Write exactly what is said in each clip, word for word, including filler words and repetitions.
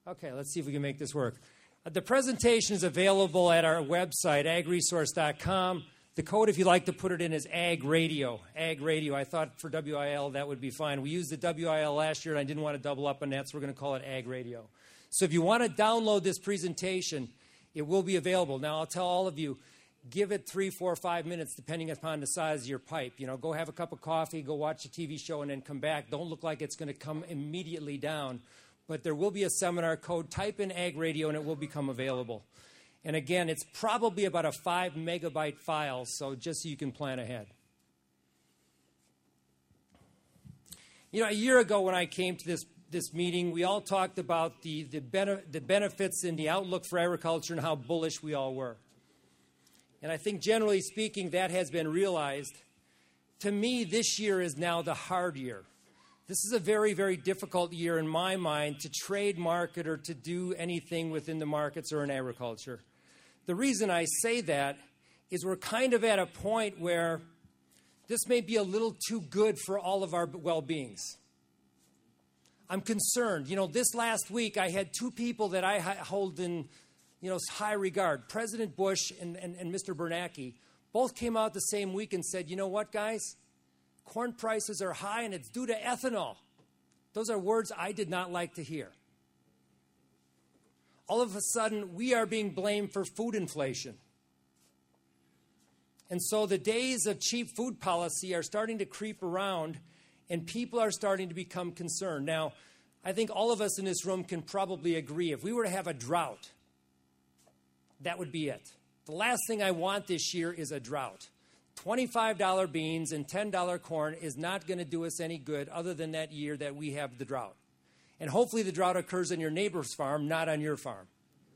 Okay, let's see if we can make this work. Uh, the presentation is available at our website, ag resource dot com. The code, if you'd like to put it in, is Ag Radio. Ag Radio. I thought for W I L that would be fine. We used the W I L last year, and I didn't want to double up on that, so we're going to call it Ag Radio. So if you want to download this presentation, it will be available. Now, I'll tell all of you, give it three, four, five minutes, depending upon the size of your pipe. You know, go have a cup of coffee, go watch a T V show, and then come back. Don't look like it's going to come immediately down. But there will be a seminar code. Type in Ag Radio, and it will become available. And again, it's probably about a five megabyte file, so just so you can plan ahead. You know, a year ago when I came to this, this meeting, we all talked about the, the, bene- the benefits and the outlook for agriculture and how bullish we all were. And I think generally speaking, that has been realized. To me, this year is now the hard year. This is a very, very difficult year in my mind to trade, market, or to do anything within the markets or in agriculture. The reason I say that is we're kind of at a point where this may be a little too good for all of our well-beings. I'm concerned. You know, this last week I had two people that I hold in, you know, high regard. President Bush and, and, and Mister Bernanke both came out the same week and said, you know what, guys? Corn prices are high and it's due to ethanol. Those are words I did not like to hear. All of a sudden, we are being blamed for food inflation. And so the days of cheap food policy are starting to creep around, and people are starting to become concerned. Now, I think all of us in this room can probably agree, if we were to have a drought, that would be it. The last thing I want this year is a drought. twenty-five dollar beans and ten dollar corn is not going to do us any good other than that year that we have the drought. And hopefully the drought occurs on your neighbor's farm, not on your farm.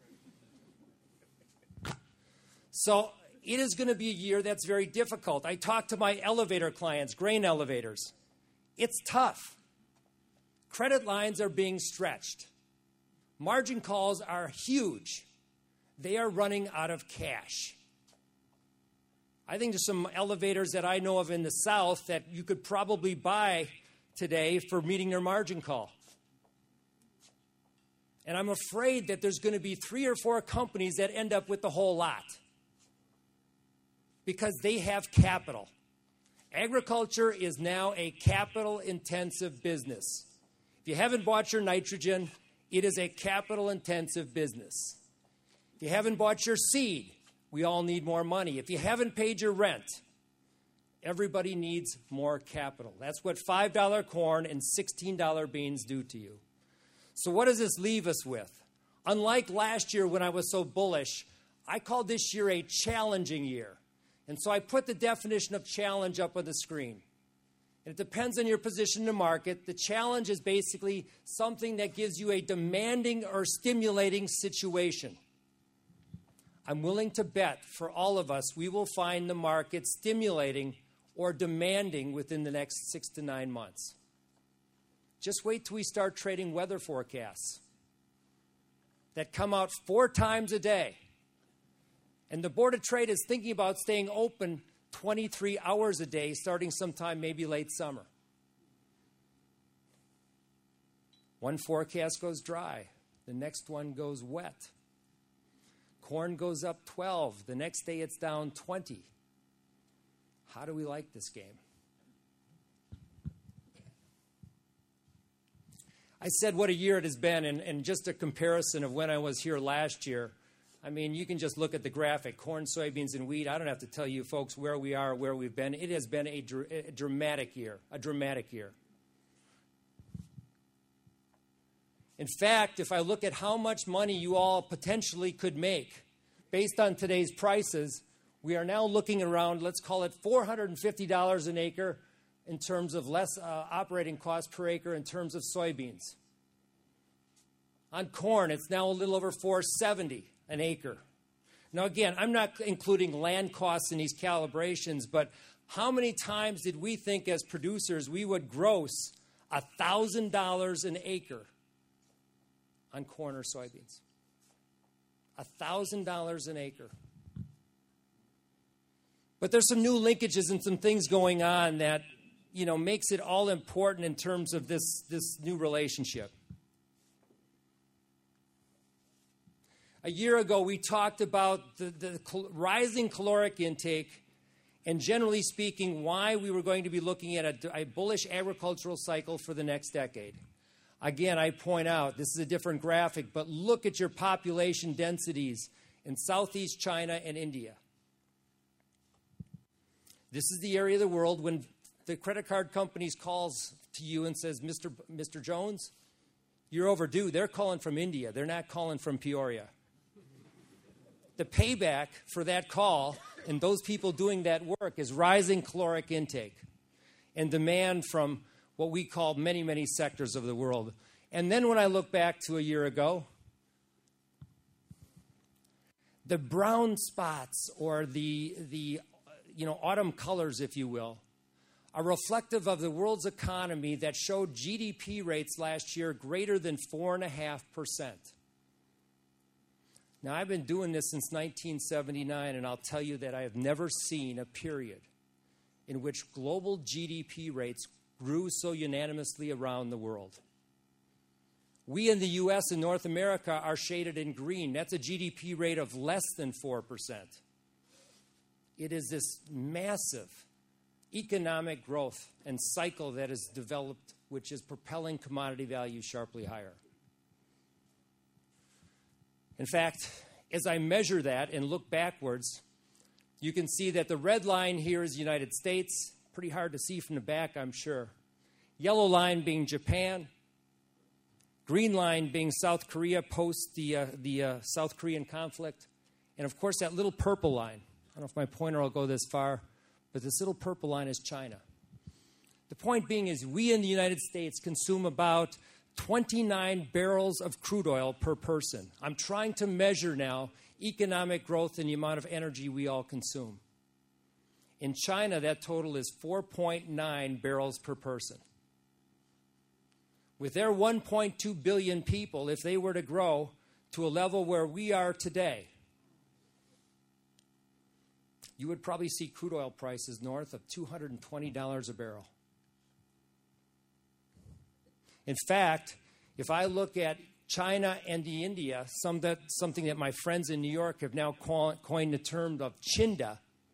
So it is going to be a year that's very difficult. I talked to my elevator clients, grain elevators. It's tough. Credit lines are being stretched. Margin calls are huge. They are running out of cash. I think there's some elevators that I know of in the South that you could probably buy today for meeting their margin call. And I'm afraid that there's going to be three or four companies that end up with the whole lot because they have capital. Agriculture is now a capital-intensive business. If you haven't bought your nitrogen, it is a capital-intensive business. If you haven't bought your seed, we all need more money. If you haven't paid your rent, everybody needs more capital. That's what five dollar corn and sixteen dollar beans do to you. So what does this leave us with? Unlike last year when I was so bullish, I called this year a challenging year. And so I put the definition of challenge up on the screen. And it depends on your position in the market. The challenge is basically something that gives you a demanding or stimulating situation. I'm willing to bet for all of us we will find the market stimulating or demanding within the next six to nine months. Just wait till we start trading weather forecasts that come out four times a day. And the Board of Trade is thinking about staying open twenty-three hours a day, starting sometime maybe late summer. One forecast goes dry. The next one goes wet. Corn goes up twelve. The next day it's down twenty. How do we like this game? I said what a year it has been, and, and just a comparison of when I was here last year. I mean, you can just look at the graphic, corn, soybeans, and wheat. I don't have to tell you folks where we are, where we've been. It has been a, dr- a dramatic year, a dramatic year. In fact, if I look at how much money you all potentially could make based on today's prices, we are now looking around, let's call it four hundred fifty dollars an acre in terms of less uh, operating costs per acre in terms of soybeans. On corn, it's now a little over four hundred seventy dollars an acre. Now, again, I'm not including land costs in these calibrations, but how many times did we think as producers we would gross one thousand dollars an acre on corn or soybeans? one thousand dollars an acre. But there's some new linkages and some things going on that, you know, makes it all important in terms of this, this new relationship. A year ago, we talked about the, the cal- rising caloric intake and, generally speaking, why we were going to be looking at a, a bullish agricultural cycle for the next decade. Again, I point out, this is a different graphic, but look at your population densities in Southeast China and India. This is the area of the world when the credit card companies calls to you and says, Mister B- Mister Jones, you're overdue. They're calling from India. They're not calling from Peoria. The payback for that call and those people doing that work is rising caloric intake and demand from what we call many, many sectors of the world. And then when I look back to a year ago, the brown spots or the, the you know, autumn colors, if you will, are reflective of the world's economy that showed G D P rates last year greater than four point five percent. Now, I've been doing this since nineteen seventy-nine, and I'll tell you that I have never seen a period in which global G D P rates grew so unanimously around the world. We in the U S and North America are shaded in green. That's a G D P rate of less than four percent. It is this massive economic growth and cycle that has developed, which is propelling commodity values sharply higher. In fact, as I measure that and look backwards, you can see that the red line here is the United States. Pretty hard to see from the back, I'm sure. Yellow line being Japan. Green line being South Korea post the, uh, the uh, South Korean conflict. And, of course, that little purple line. I don't know if my pointer will go this far, but this little purple line is China. The point being is we in the United States consume about twenty-nine barrels of crude oil per person. I'm trying to measure now economic growth and the amount of energy we all consume. In China, that total is four point nine barrels per person. With their one point two billion people, if they were to grow to a level where we are today, you would probably see crude oil prices north of two hundred twenty dollars a barrel. In fact, if I look at China and the India, some that, something that my friends in New York have now coined the term of Chinda.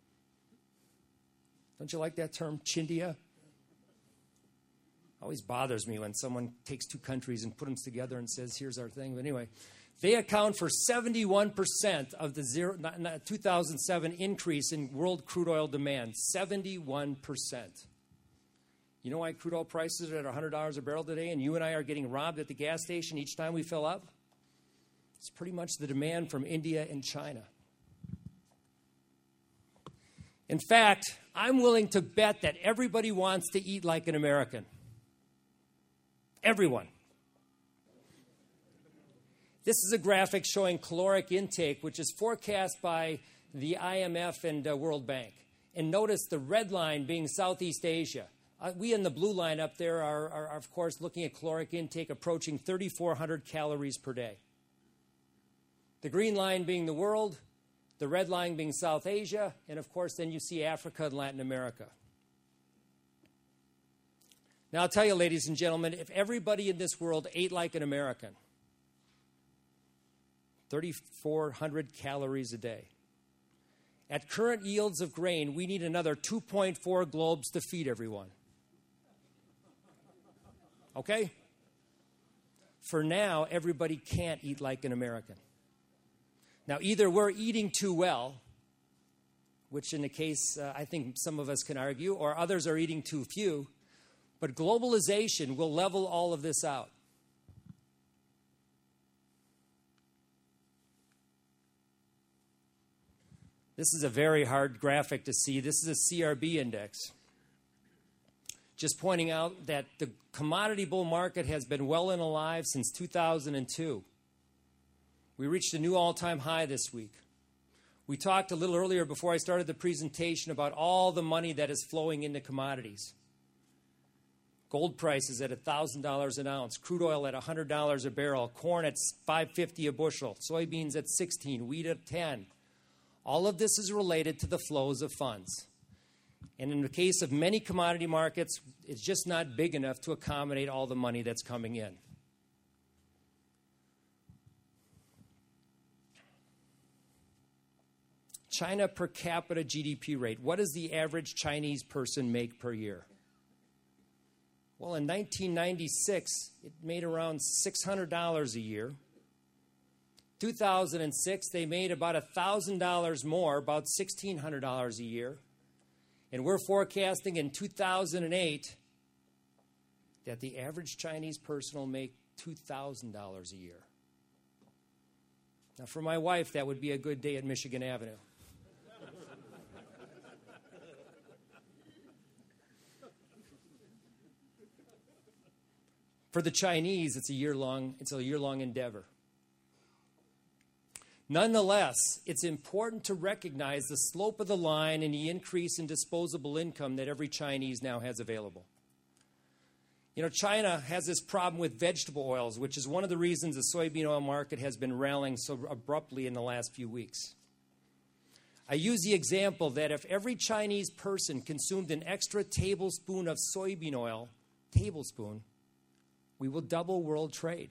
Don't you like that term, Chindia? Always bothers me when someone takes two countries and puts them together and says, here's our thing. But anyway, they account for seventy-one percent of the zero, two thousand seven increase in world crude oil demand. seventy-one percent. You know why crude oil prices are at one hundred dollars a barrel today and you and I are getting robbed at the gas station each time we fill up? It's pretty much the demand from India and China. In fact, I'm willing to bet that everybody wants to eat like an American. Everyone. This is a graphic showing caloric intake, which is forecast by the I M F and uh, World Bank. And notice the red line being Southeast Asia. Uh, we in the blue line up there are, are, are, of course, looking at caloric intake approaching thirty-four hundred calories per day. The green line being the world, the red line being South Asia, and, of course, then you see Africa and Latin America. Now, I'll tell you, ladies and gentlemen, if everybody in this world ate like an American, thirty-four hundred calories a day. At current yields of grain, we need another two point four globes to feed everyone. Okay? For now, everybody can't eat like an American. Now, either we're eating too well, which in the case, uh, I think some of us can argue, or others are eating too few, but globalization will level all of this out. This is a very hard graphic to see. This is a C R B index. Just pointing out that the commodity bull market has been well and alive since two thousand two. We reached a new all-time high this week. We talked a little earlier before I started the presentation about all the money that is flowing into commodities. Gold prices at one thousand dollars an ounce, crude oil at one hundred dollars a barrel, corn at five fifty a bushel, soybeans at sixteen, wheat at ten. All of this is related to the flows of funds. And in the case of many commodity markets, it's just not big enough to accommodate all the money that's coming in. China per capita G D P rate. What does the average Chinese person make per year? Well, in nineteen ninety-six, it made around six hundred dollars a year. two thousand six, they made about one thousand dollars more, about sixteen hundred dollars a year. And we're forecasting in two thousand eight that the average Chinese person will make two thousand dollars a year. Now, for my wife, that would be a good day at Michigan Avenue. For the Chinese, it's a year-long, it's a year-long endeavor. Nonetheless, it's important to recognize the slope of the line and the increase in disposable income that every Chinese now has available. You know, China has this problem with vegetable oils, which is one of the reasons the soybean oil market has been rallying so abruptly in the last few weeks. I use the example that if every Chinese person consumed an extra tablespoon of soybean oil, tablespoon, we will double world trade.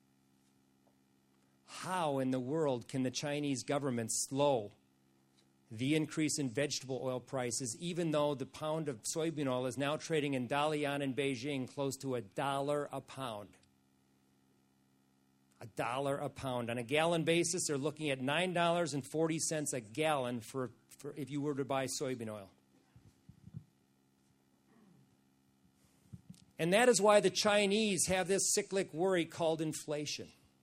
How in the world can the Chinese government slow the increase in vegetable oil prices, even though the pound of soybean oil is now trading in Dalian and Beijing close to a dollar a pound? A dollar a pound. On a gallon basis, they're looking at nine dollars and forty cents a gallon for, for if you were to buy soybean oil. And that is why the Chinese have this cyclic worry called inflation.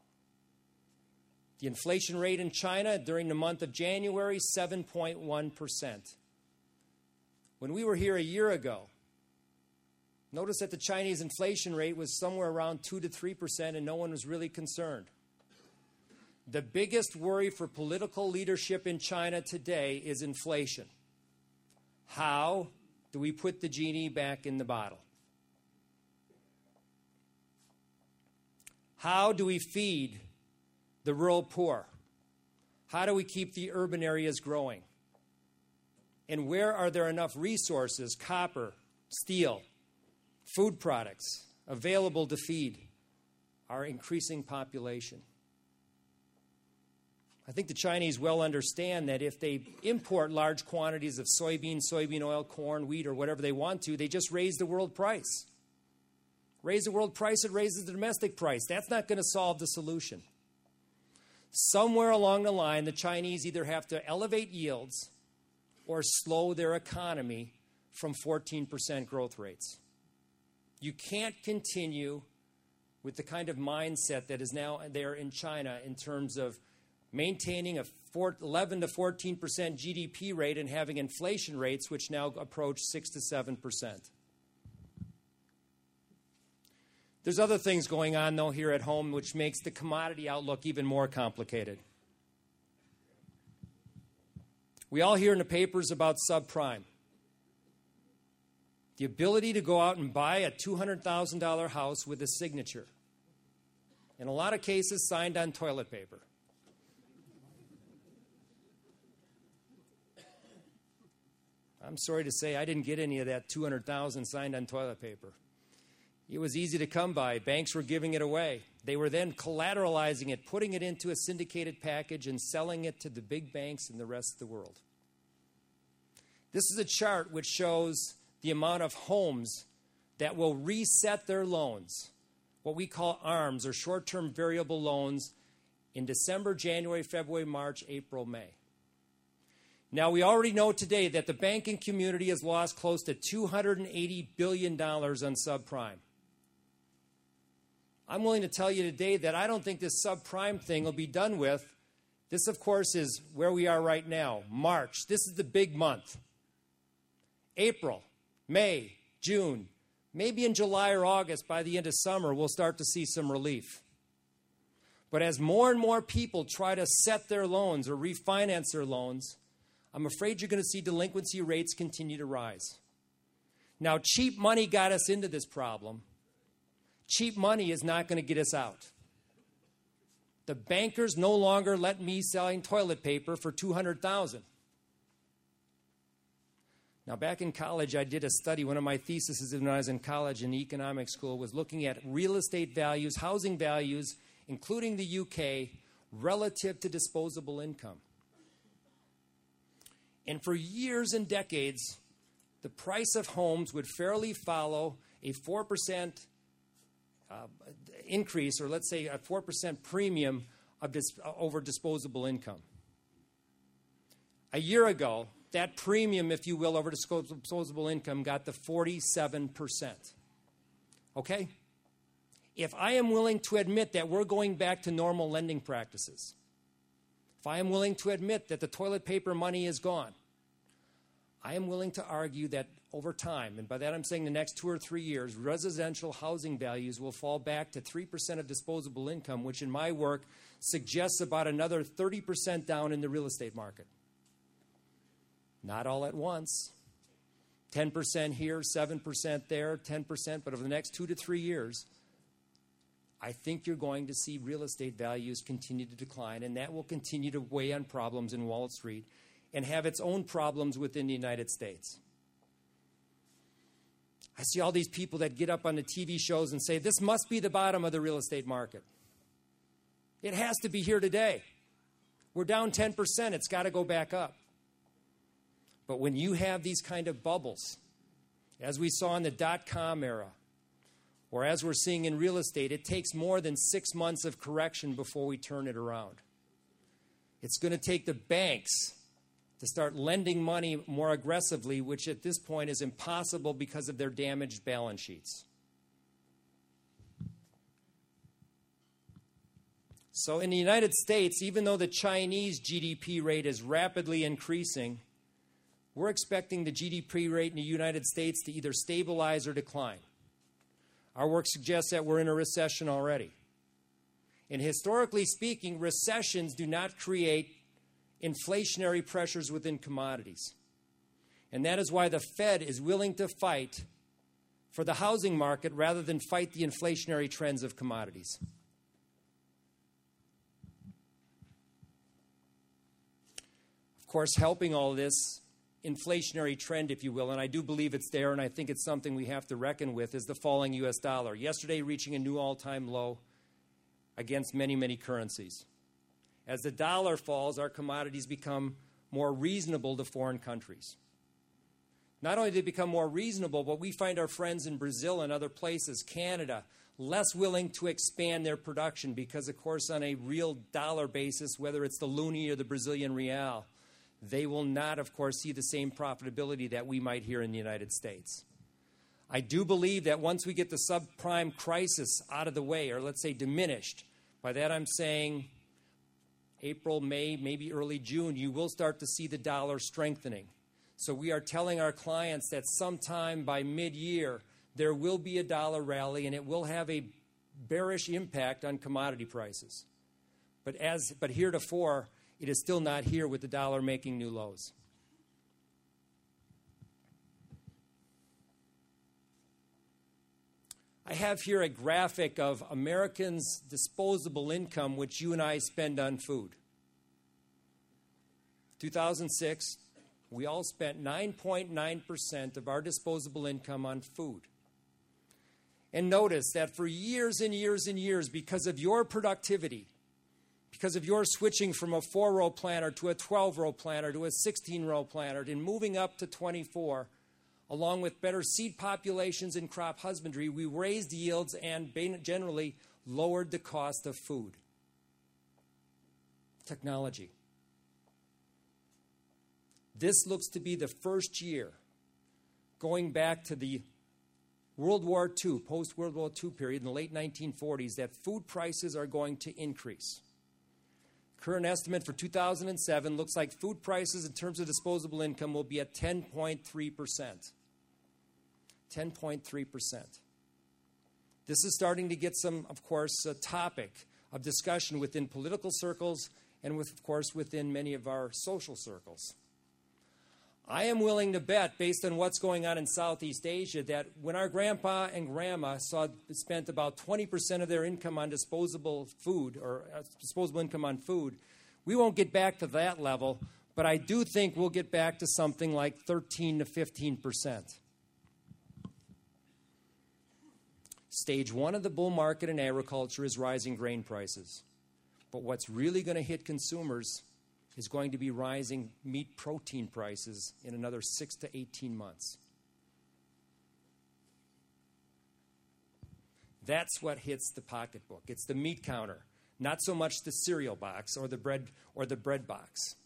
The inflation rate in China during the month of January, seven point one percent. When we were here a year ago, notice that the Chinese inflation rate was somewhere around two to three percent and no one was really concerned. The biggest worry for political leadership in China today is inflation. How do we put the genie back in the bottle? How do we feed the rural poor? How do we keep the urban areas growing? And where are there enough resources, copper, steel, food products, available to feed our increasing population? I think the Chinese well understand that if they import large quantities of soybean, soybean oil, corn, wheat, or whatever they want to, they just raise the world price. Raise the world price, it raises the domestic price. That's not going to solve the solution. Somewhere along the line, the Chinese either have to elevate yields or slow their economy from fourteen percent growth rates. You can't continue with the kind of mindset that is now there in China in terms of maintaining a eleven to fourteen percent G D P rate and having inflation rates which now approach six to seven percent. There's other things going on, though, here at home, which makes the commodity outlook even more complicated. We all hear in the papers about subprime. The ability to go out and buy a two hundred thousand dollars house with a signature. In a lot of cases, signed on toilet paper. I'm sorry to say I didn't get any of that two hundred thousand dollars signed on toilet paper. It was easy to come by. Banks were giving it away. They were then collateralizing it, putting it into a syndicated package and selling it to the big banks and the rest of the world. This is a chart which shows the amount of homes that will reset their loans, what we call A R Ms, or short-term variable loans, in December, January, February, March, April, May. Now, we already know today that the banking community has lost close to two hundred eighty billion dollars on subprime. I'm willing to tell you today that I don't think this subprime thing will be done with. This, of course, is where we are right now, March. This is the big month. April, May, June, maybe in July or August, by the end of summer, we'll start to see some relief. But as more and more people try to set their loans or refinance their loans, I'm afraid you're going to see delinquency rates continue to rise. Now, cheap money got us into this problem. Cheap money is not going to get us out. The bankers no longer let me selling toilet paper for two hundred thousand dollars. Now, back in college, I did a study. One of my theses when I was in college in economics school was looking at real estate values, housing values, including the U K, relative to disposable income. And for years and decades, the price of homes would fairly follow a four percent uh, increase, or let's say a four percent premium of dis- over disposable income. A year ago, that premium, if you will, over disposable income got to forty-seven percent. Okay? If I am willing to admit that we're going back to normal lending practices, if I am willing to admit that the toilet paper money is gone, I am willing to argue that over time, and by that I'm saying the next two or three years, residential housing values will fall back to three percent of disposable income, which in my work suggests about another thirty percent down in the real estate market. Not all at once. ten percent here, seven percent there, ten percent, but over the next two to three years, I think you're going to see real estate values continue to decline, and that will continue to weigh on problems in Wall Street and have its own problems within the United States. I see all these people that get up on the T V shows and say, this must be the bottom of the real estate market. It has to be here today. We're down ten percent. It's got to go back up. But when you have these kind of bubbles, as we saw in the dot-com era, or as we're seeing in real estate, it takes more than six months of correction before we turn it around. It's going to take the banks to start lending money more aggressively, which at this point is impossible because of their damaged balance sheets. So in the United States, even though the Chinese G D P rate is rapidly increasing, we're expecting the G D P rate in the United States to either stabilize or decline. Our work suggests that we're in a recession already. And historically speaking, recessions do not create inflationary pressures within commodities. And that is why the Fed is willing to fight for the housing market rather than fight the inflationary trends of commodities. Of course, helping all this inflationary trend, if you will, and I do believe it's there, and I think it's something we have to reckon with, is the falling U S dollar. Yesterday reaching a new all-time low against many, many currencies. As the dollar falls, our commodities become more reasonable to foreign countries. Not only do they become more reasonable, but we find our friends in Brazil and other places, Canada, less willing to expand their production because, of course, on a real dollar basis, whether it's the loonie or the Brazilian real, they will not, of course, see the same profitability that we might here in the United States. I do believe that once we get the subprime crisis out of the way, or let's say diminished, by that I'm saying April, May, maybe early June, you will start to see the dollar strengthening. So we are telling our clients that sometime by mid-year, there will be a dollar rally, and it will have a bearish impact on commodity prices. But as but heretofore, it is still not here with the dollar making new lows. I have here a graphic of Americans' disposable income, which you and I spend on food. two thousand six, we all spent nine point nine percent of our disposable income on food. And notice that for years and years and years, because of your productivity, because of your switching from a four-row planter to a twelve-row planter to a sixteen-row planter and moving up to twenty-four, along with better seed populations in crop husbandry, we raised yields and generally lowered the cost of food. Technology. This looks to be the first year, going back to the World War Two, post-World War Two period in the late nineteen forties, that food prices are going to increase. Current estimate for two thousand seven looks like food prices in terms of disposable income will be at ten point three percent. ten point three percent. This is starting to get some, of course, a topic of discussion within political circles and, with, of course, within many of our social circles. I am willing to bet, based on what's going on in Southeast Asia, that when our grandpa and grandma saw spent about twenty percent of their income on disposable food or uh, disposable income on food, we won't get back to that level, but I do think we'll get back to something like thirteen to fifteen percent. Stage one of the bull market in agriculture is rising grain prices. But what's really going to hit consumers is going to be rising meat protein prices in another six to eighteen months. That's what hits the pocketbook. It's the meat counter, not so much the cereal box or the bread or the bread box.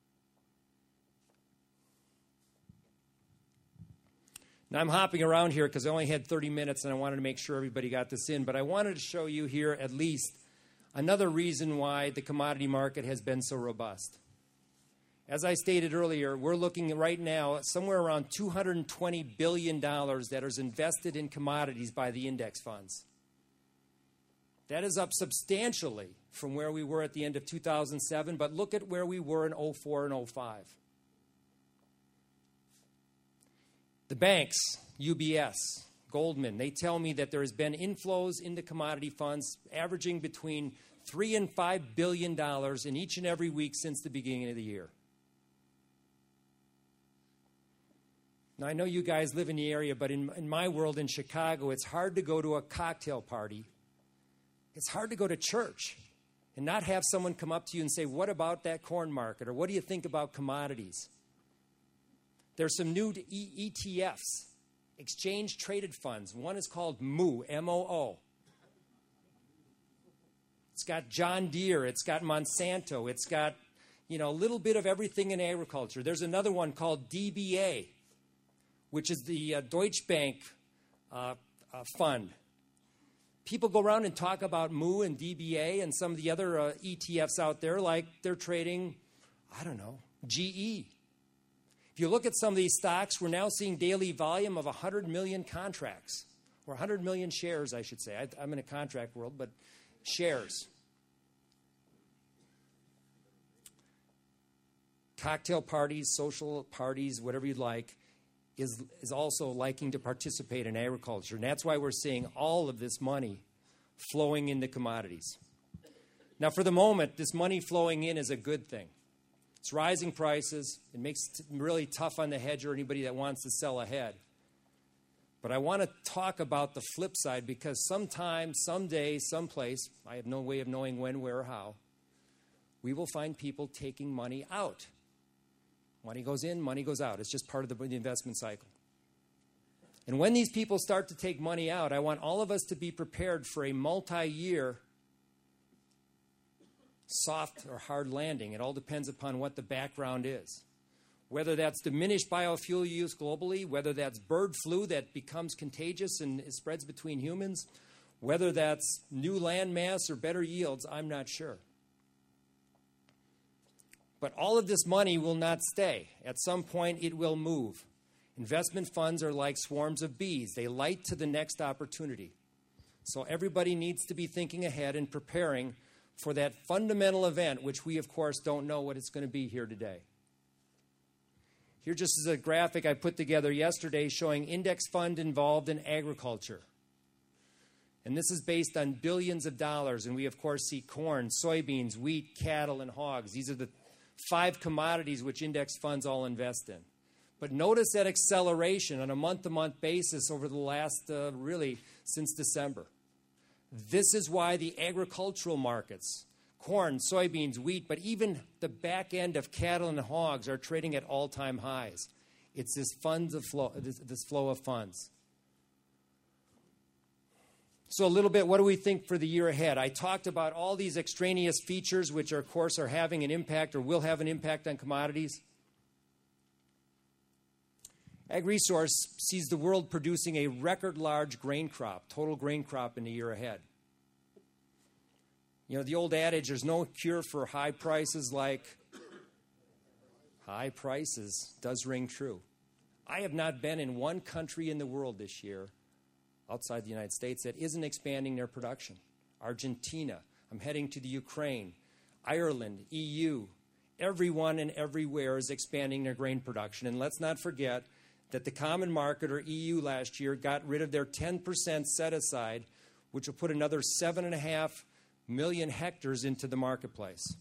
Now, I'm hopping around here because I only had thirty minutes and I wanted to make sure everybody got this in, but I wanted to show you here at least another reason why the commodity market has been so robust. As I stated earlier, we're looking right now at somewhere around two hundred twenty billion dollars that is invested in commodities by the index funds. That is up substantially from where we were at the end of two thousand seven, but look at where we were in oh four and oh five. The banks, U B S, Goldman, they tell me that there has been inflows into commodity funds averaging between three and five billion dollars in each and every week since the beginning of the year. Now, I know you guys live in the area, but in, in my world in Chicago, it's hard to go to a cocktail party. It's hard to go to church and not have someone come up to you and say, what about that corn market? Or what do you think about commodities? There's some new E T Fs, exchange traded funds. One is called M O O, M O O. It's got John Deere. It's got Monsanto. It's got, you know, a little bit of everything in agriculture. There's another one called D B A, which is the uh, Deutsche Bank uh, uh, fund. People go around and talk about M O O and D B A and some of the other uh, E T Fs out there like they're trading, I don't know, G E. If you look at some of these stocks, we're now seeing daily volume of one hundred million contracts, or one hundred million shares, I should say. I, I'm in a contract world, but shares. Cocktail parties, social parties, whatever you'd like, is, is also liking to participate in agriculture. And that's why we're seeing all of this money flowing into commodities. Now, for the moment, this money flowing in is a good thing. It's rising prices. It makes it really tough on the hedger or anybody that wants to sell ahead. But I want to talk about the flip side because sometime, someday, someplace, I have no way of knowing when, where, or how, we will find people taking money out. Money goes in, money goes out. It's just part of the investment cycle. And when these people start to take money out, I want all of us to be prepared for a multi-year soft or hard landing. It all depends upon what the background is. Whether that's diminished biofuel use globally, whether that's bird flu that becomes contagious and it spreads between humans, whether that's new land mass or better yields, I'm not sure. But all of this money will not stay. At some point, it will move. Investment funds are like swarms of bees. They light to the next opportunity. So everybody needs to be thinking ahead and preparing for that fundamental event, which we, of course, don't know what it's going to be here today. Here just is a graphic I put together yesterday showing index fund involved in agriculture. And this is based on billions of dollars. And we, of course, see corn, soybeans, wheat, cattle, and hogs. These are the five commodities which index funds all invest in. But notice that acceleration on a month-to-month basis over the last, uh, really, since December. This is why the agricultural markets, corn, soybeans, wheat, but even the back end of cattle and hogs are trading at all-time highs. It's this funds of flow, this, this flow of funds. So a little bit, what do we think for the year ahead? I talked about all these extraneous features, which, are, of course, are having an impact or will have an impact on commodities. AgResource sees the world producing a record-large grain crop, total grain crop in the year ahead. You know, the old adage, there's no cure for high prices like high prices does ring true. I have not been in one country in the world this year, outside the United States, that isn't expanding their production. Argentina, I'm heading to the Ukraine, Ireland, E U. Everyone and everywhere is expanding their grain production. And let's not forget that the common market, or E U, last year got rid of their ten percent set-aside, which will put another seven point five million hectares into the marketplace.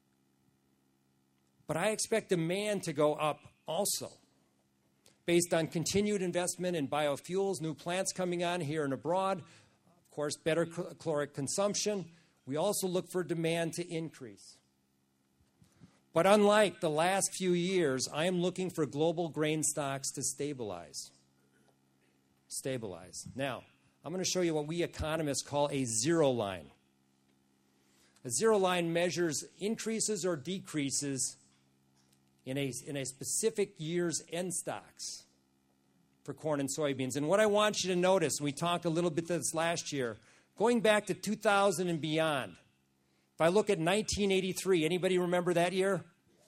But I expect demand to go up also, based on continued investment in biofuels, new plants coming on here and abroad, of course, better caloric consumption. We also look for demand to increase. But unlike the last few years, I am looking for global grain stocks to stabilize. Stabilize. Now, I'm going to show you what we economists call a zero line. A zero line measures increases or decreases in a, in a specific year's end stocks for corn and soybeans. And what I want you to notice, and we talked a little bit this last year, going back to two thousand and beyond, if I look at nineteen eighty-three, anybody remember that year?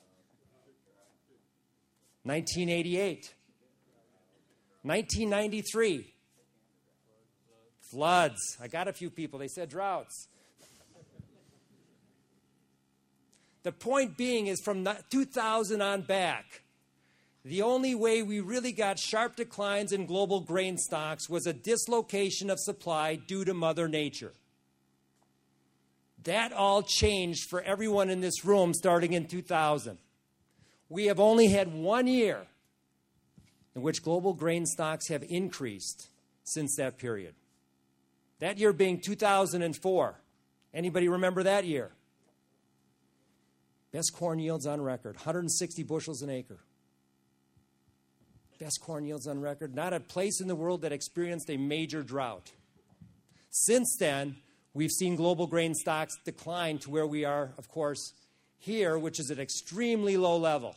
nineteen eighty-eight. nineteen ninety-three. Floods. I got a few people. They said droughts. The point being is from two thousand on back, the only way we really got sharp declines in global grain stocks was a dislocation of supply due to Mother Nature. That all changed for everyone in this room starting in two thousand. We have only had one year in which global grain stocks have increased since that period. That year being two thousand four. Anybody remember that year? Best corn yields on record, one hundred sixty bushels an acre. Best corn yields on record. Not a place in the world that experienced a major drought. Since then, we've seen global grain stocks decline to where we are, of course, here, which is at extremely low level.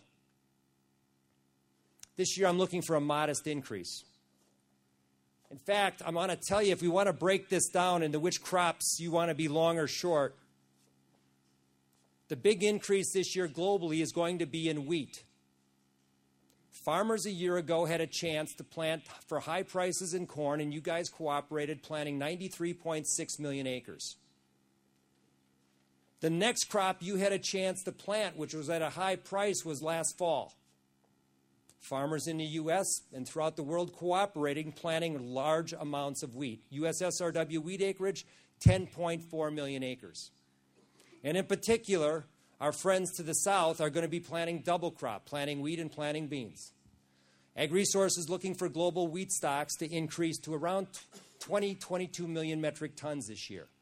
This year, I'm looking for a modest increase. In fact, I'm going to tell you, if we want to break this down into which crops you want to be long or short, the big increase this year globally is going to be in wheat. Farmers a year ago had a chance to plant for high prices in corn, and you guys cooperated, planting ninety-three point six million acres. The next crop you had a chance to plant, which was at a high price, was last fall. Farmers in the U S and throughout the world cooperating, planting large amounts of wheat. U S S R W wheat acreage, ten point four million acres. And in particular, our friends to the south are going to be planting double crop, planting wheat and planting beans. Ag Resources looking for global wheat stocks to increase to around twenty, twenty-two million metric tons this year.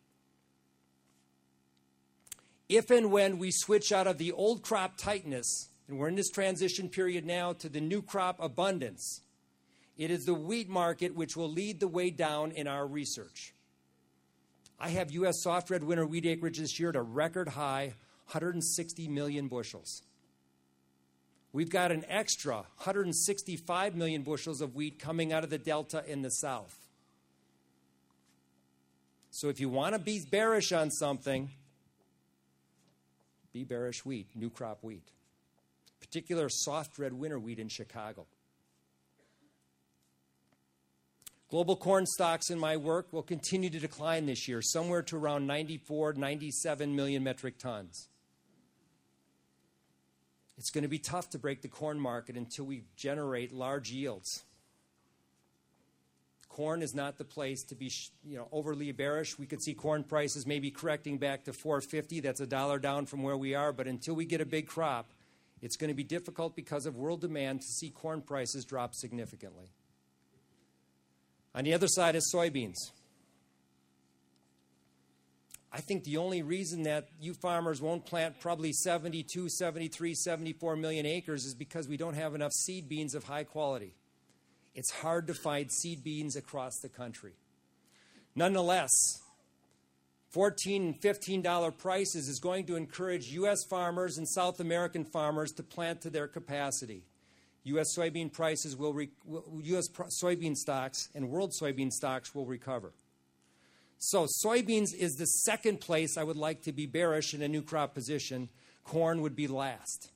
If and when we switch out of the old crop tightness, and we're in this transition period now to the new crop abundance, it is the wheat market which will lead the way down in our research. I have U S soft red winter wheat acreage this year at a record high, one hundred sixty million bushels. We've got an extra one hundred sixty-five million bushels of wheat coming out of the Delta in the south. So if you want to be bearish on something, be bearish wheat, new crop wheat. Particular soft red winter wheat in Chicago. Global corn stocks in my work will continue to decline this year, somewhere to around ninety-four, ninety-seven million metric tons. It's going to be tough to break the corn market until we generate large yields. Corn is not the place to be, you know, overly bearish. We could see corn prices maybe correcting back to four fifty. That's a dollar down from where we are. But until we get a big crop, it's going to be difficult because of world demand to see corn prices drop significantly. On the other side is soybeans. I think the only reason that you farmers won't plant probably seventy-two, seventy-three, seventy-four million acres is because we don't have enough seed beans of high quality. It's hard to find seed beans across the country. Nonetheless, fourteen and fifteen dollar prices is going to encourage U S farmers and South American farmers to plant to their capacity. U S soybean prices will, re- U S soybean stocks and world soybean stocks will recover. So soybeans is the second place I would like to be bearish in a new crop position. Corn would be last.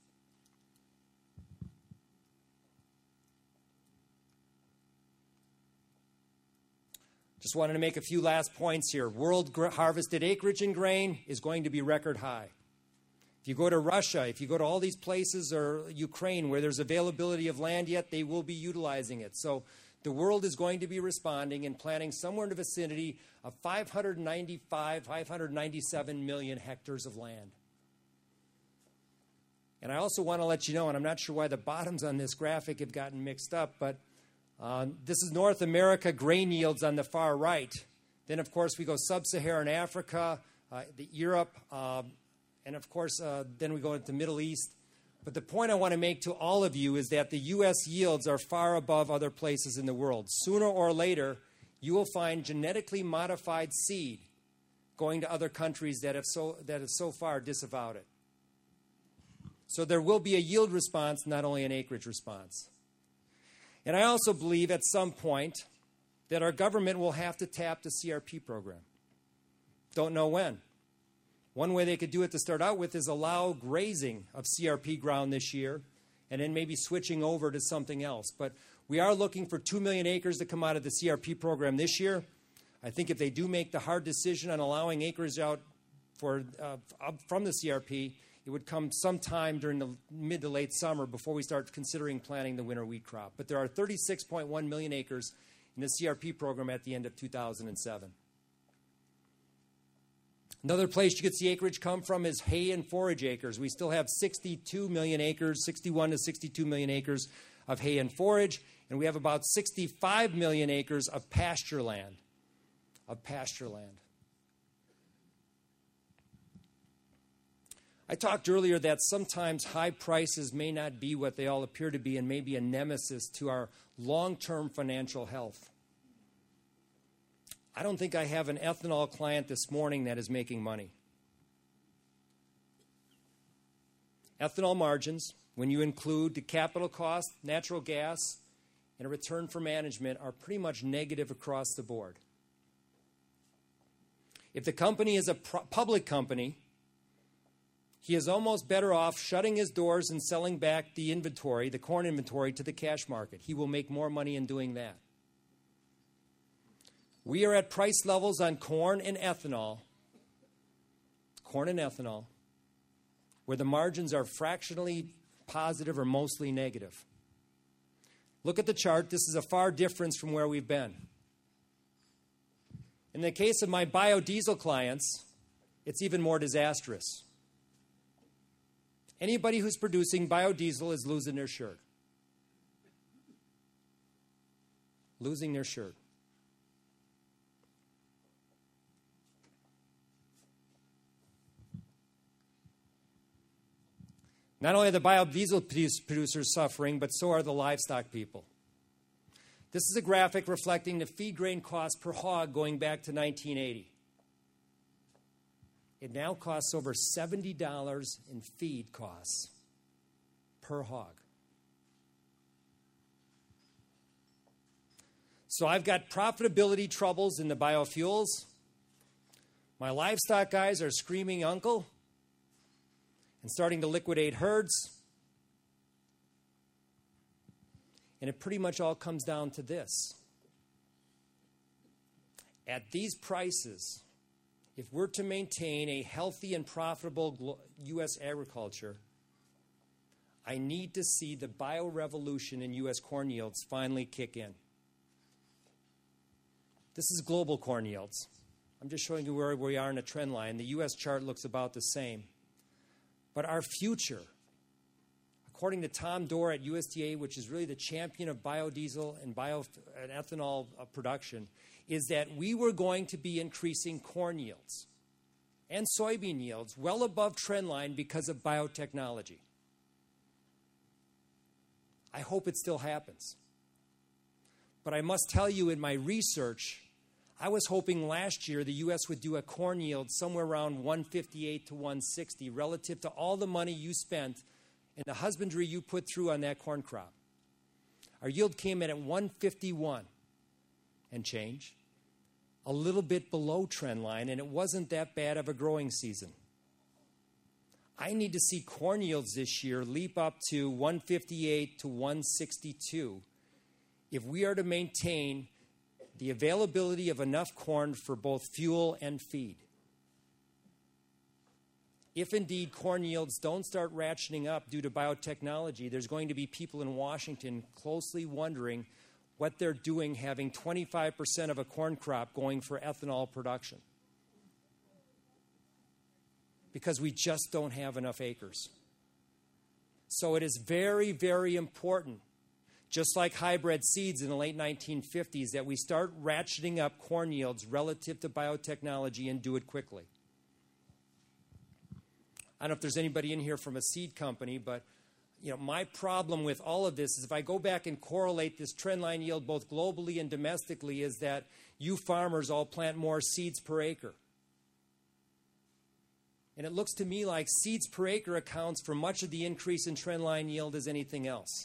Just wanted to make a few last points here. World gr- harvested acreage in grain is going to be record high. If you go to Russia, if you go to all these places, or Ukraine where there's availability of land yet, they will be utilizing it. So the world is going to be responding and planting somewhere in the vicinity of five hundred ninety-five, five hundred ninety-seven million hectares of land. And I also want to let you know, and I'm not sure why the bottoms on this graphic have gotten mixed up, but uh, this is North America grain yields on the far right. Then, of course, we go sub-Saharan Africa, uh, the Europe, uh, and, of course, uh, then we go into the Middle East. But the point I want to make to all of you is that the U S yields are far above other places in the world. Sooner or later, you will find genetically modified seed going to other countries that have so, that have so far disavowed it. So there will be a yield response, not only an acreage response. And I also believe at some point that our government will have to tap the C R P program. Don't know when. One way they could do it to start out with is allow grazing of C R P ground this year and then maybe switching over to something else. But we are looking for two million acres to come out of the C R P program this year. I think if they do make the hard decision on allowing acres out for, uh, from the C R P, it would come sometime during the mid to late summer before we start considering planting the winter wheat crop. But there are thirty-six point one million acres in the C R P program at the end of two thousand seven. Another place you could see acreage come from is hay and forage acres. We still have sixty-two million acres, sixty-one to sixty-two million acres of hay and forage, and we have about sixty-five million acres of pasture land, of pasture land. I talked earlier that sometimes high prices may not be what they all appear to be and may be a nemesis to our long-term financial health. I don't think I have an ethanol client this morning that is making money. Ethanol margins, when you include the capital cost, natural gas, and a return for management, are pretty much negative across the board. If the company is a pro- public company, he is almost better off shutting his doors and selling back the inventory, the corn inventory, to the cash market. He will make more money in doing that. We are at price levels on corn and ethanol, corn and ethanol, where the margins are fractionally positive or mostly negative. Look at the chart. This is a far difference from where we've been. In the case of my biodiesel clients, it's even more disastrous. Anybody who's producing biodiesel is losing their shirt. Losing their shirt. Not only are the biodiesel producers suffering, but so are the livestock people. This is a graphic reflecting the feed grain cost per hog going back to nineteen eighty. It now costs over seventy dollars in feed costs per hog. So I've got profitability troubles in the biofuels. My livestock guys are screaming uncle and starting to liquidate herds. And it pretty much all comes down to this. At these prices, if we're to maintain a healthy and profitable U S agriculture, I need to see the biorevolution in U S corn yields finally kick in. This is global corn yields. I'm just showing you where we are in a trend line. The U S chart looks about the same. But our future, according to Tom Dorr at U S D A, which is really the champion of biodiesel and, bio, and ethanol production, is that we were going to be increasing corn yields and soybean yields well above trend line because of biotechnology. I hope it still happens. But I must tell you, in my research, I was hoping last year the U S would do a corn yield somewhere around one fifty-eight to one sixty relative to all the money you spent and the husbandry you put through on that corn crop. Our yield came in at one fifty-one and change, a little bit below trend line, and it wasn't that bad of a growing season. I need to see corn yields this year leap up to one fifty-eight to one sixty-two if we are to maintain the availability of enough corn for both fuel and feed. If indeed corn yields don't start ratcheting up due to biotechnology, there's going to be people in Washington closely wondering what they're doing having twenty-five percent of a corn crop going for ethanol production. Because we just don't have enough acres. So it is very, very important, just like hybrid seeds in the late nineteen fifties, that we start ratcheting up corn yields relative to biotechnology and do it quickly. I don't know if there's anybody in here from a seed company, but you know, my problem with all of this is if I go back and correlate this trendline yield both globally and domestically is that you farmers all plant more seeds per acre. And it looks to me like seeds per acre accounts for much of the increase in trendline yield as anything else.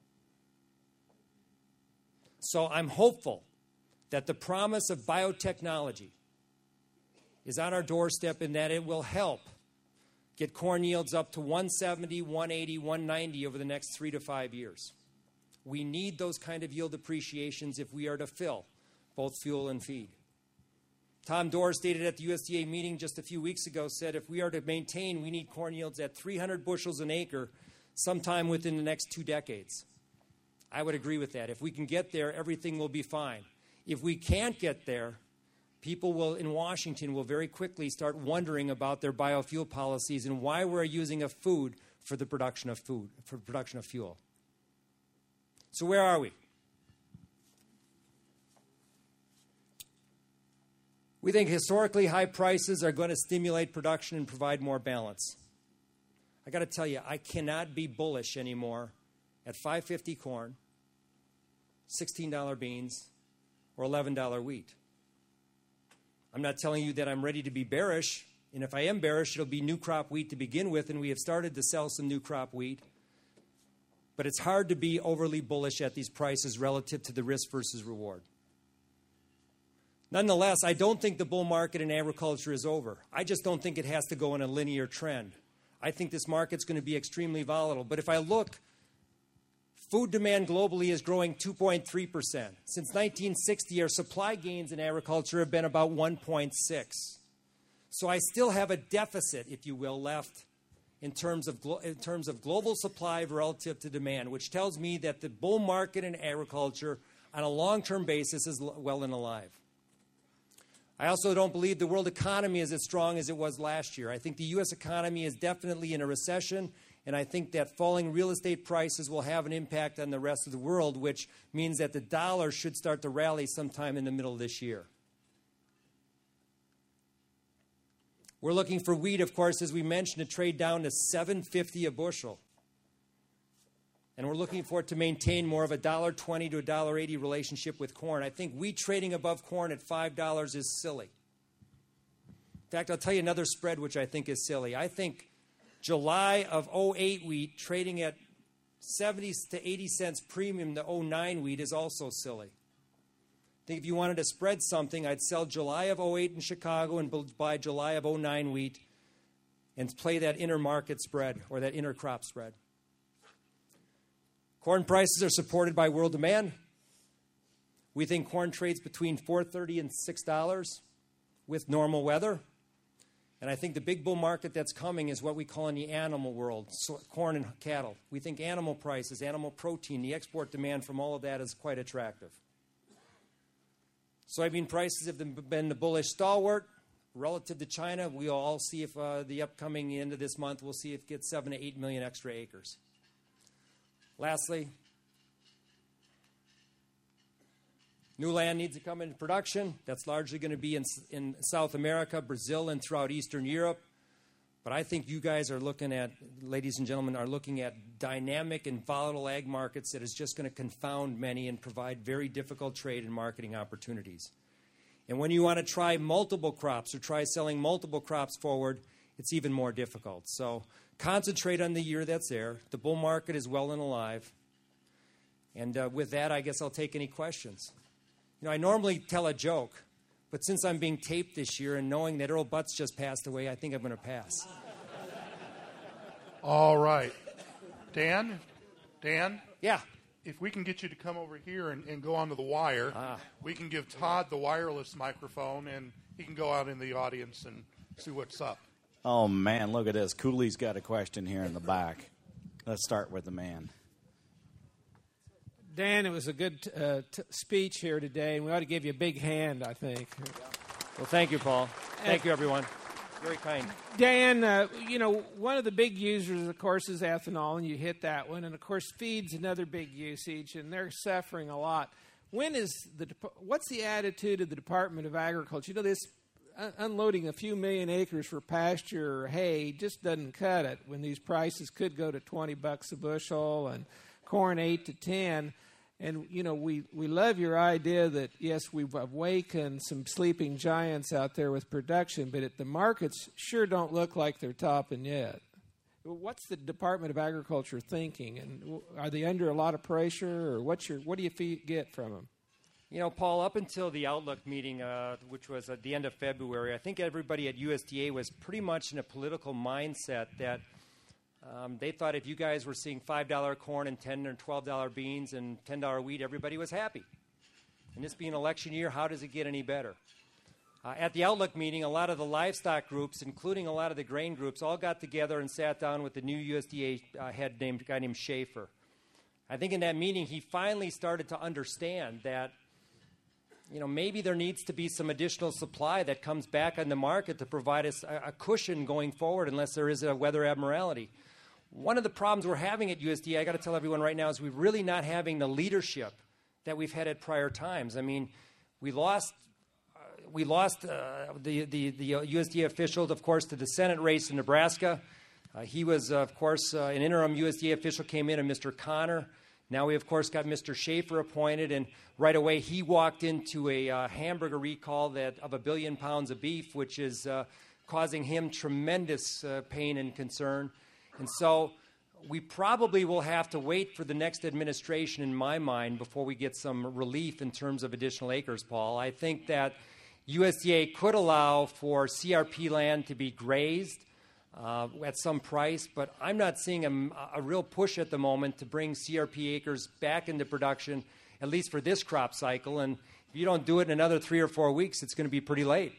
So I'm hopeful that the promise of biotechnology is on our doorstep and that it will help get corn yields up to one seventy, one eighty, one ninety over the next three to five years. We need those kind of yield appreciations if we are to fill both fuel and feed. Tom Dorr stated at the U S D A meeting just a few weeks ago, said if we are to maintain, we need corn yields at three hundred bushels an acre sometime within the next two decades. I would agree with that. If we can get there, everything will be fine. If we can't get there, people will in Washington will very quickly start wondering about their biofuel policies and why we're using a food for the production of food, for production of fuel. So where are we? We think historically high prices are going to stimulate production and provide more balance. I got to tell you, I cannot be bullish anymore at five fifty corn, sixteen dollar beans, or eleven dollar wheat. I'm not telling you that I'm ready to be bearish, and if I am bearish, it'll be new crop wheat to begin with, and we have started to sell some new crop wheat. But it's hard to be overly bullish at these prices relative to the risk versus reward. Nonetheless, I don't think the bull market in agriculture is over. I just don't think it has to go in a linear trend. I think this market's going to be extremely volatile. But if I look, food demand globally is growing two point three percent. Since nineteen sixty, our supply gains in agriculture have been about one point six. So I still have a deficit, if you will, left in terms of, glo- in terms of global supply relative to demand, which tells me that the bull market in agriculture on a long-term basis is l- well and alive. I also don't believe the world economy is as strong as it was last year. I think the U S economy is definitely in a recession, and I think that falling real estate prices will have an impact on the rest of the world, which means that the dollar should start to rally sometime in the middle of this year. We're looking for wheat, of course, as we mentioned, to trade down to seven fifty a bushel. And we're looking for it to maintain more of a one dollar twenty to one dollar eighty relationship with corn. I think wheat trading above corn at five dollars is silly. In fact, I'll tell you another spread which I think is silly. I think July of oh eight wheat trading at seventy to eighty cents premium to oh nine wheat is also silly. I think if you wanted to spread something, I'd sell July of oh eight in Chicago and buy July of oh nine wheat and play that intermarket spread or that intercrop spread. Corn prices are supported by world demand. We think corn trades between four thirty and six dollars with normal weather. And I think the big bull market that's coming is what we call in the animal world, so corn and cattle. We think animal prices, animal protein, the export demand from all of that is quite attractive. Soybean prices have been the bullish stalwart. Relative to China, we'll all see if uh, the upcoming end of this month, we'll see if it gets seven to eight million extra acres. Lastly, new land needs to come into production. That's largely going to be in, in South America, Brazil, and throughout Eastern Europe. But I think you guys are looking at, ladies and gentlemen, are looking at dynamic and volatile ag markets that is just going to confound many and provide very difficult trade and marketing opportunities. And when you want to try multiple crops or try selling multiple crops forward, it's even more difficult. So concentrate on the year that's there. The bull market is well and alive. And uh, with that, I guess I'll take any questions. You know, I normally tell a joke, but since I'm being taped this year and knowing that Earl Butz just passed away, I think I'm going to pass. All right. Dan? Dan? Yeah. If we can get you to come over here and, and go onto the wire, Ah. we can give Todd the wireless microphone, and he can go out in the audience and see what's up. Oh, man, look at this. Cooley's got a question here in the back. Let's start with the man. Dan, it was a good uh, t- speech here today, and we ought to give you a big hand, I think. Well, thank you, Paul. Thank you, everyone. Very kind. Dan, uh, you know, one of the big users, of course, is ethanol, and you hit that one. And, of course, feed's another big usage, and they're suffering a lot. When is the what's the attitude of the Department of Agriculture? You know, this un- unloading a few million acres for pasture or hay just doesn't cut it when these prices could go to twenty bucks a bushel and corn eight to ten. And, you know, we, we love your idea that, yes, we've awakened some sleeping giants out there with production, but it, the markets sure don't look like they're topping yet. What's the Department of Agriculture thinking? And are they under a lot of pressure, or what's your, what do you fee- get from them? You know, Paul, up until the Outlook meeting, uh, which was at the end of February, I think everybody at U S D A was pretty much in a political mindset that Um, they thought if you guys were seeing five dollar corn and ten or twelve dollar beans and ten dollar wheat, everybody was happy. And this being election year, how does it get any better? Uh, at the Outlook meeting, a lot of the livestock groups, including a lot of the grain groups, all got together and sat down with the new U S D A uh, head named, guy named Schaefer. I think in that meeting, he finally started to understand that, you know, maybe there needs to be some additional supply that comes back on the market to provide us a, a cushion going forward unless there is a weather abnormality. One of the problems we're having at U S D A, I got to tell everyone right now, is we're really not having the leadership that we've had at prior times. I mean, we lost, uh, we lost uh, the, the, the U S D A official, of course, to the Senate race in Nebraska. Uh, he was, uh, of course, uh, an interim U S D A official came in, and Mister Connor. Now we, of course, got Mister Schaefer appointed, and right away he walked into a uh, hamburger recall that of a billion pounds of beef, which is uh, causing him tremendous uh, pain and concern. And so we probably will have to wait for the next administration, in my mind, before we get some relief in terms of additional acres, Paul. I think that U S D A could allow for C R P land to be grazed uh, at some price, but I'm not seeing a, a real push at the moment to bring C R P acres back into production, at least for this crop cycle. And if you don't do it in another three or four weeks, it's going to be pretty late.